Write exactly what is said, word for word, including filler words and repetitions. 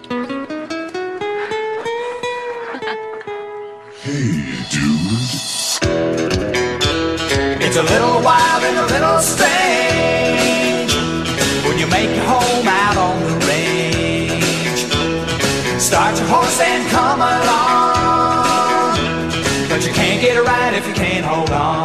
Hey, dude. It's a little wild and a little strange when you make your home out on the range. Start your horse and come along, but you can't get it right if you can't hold on.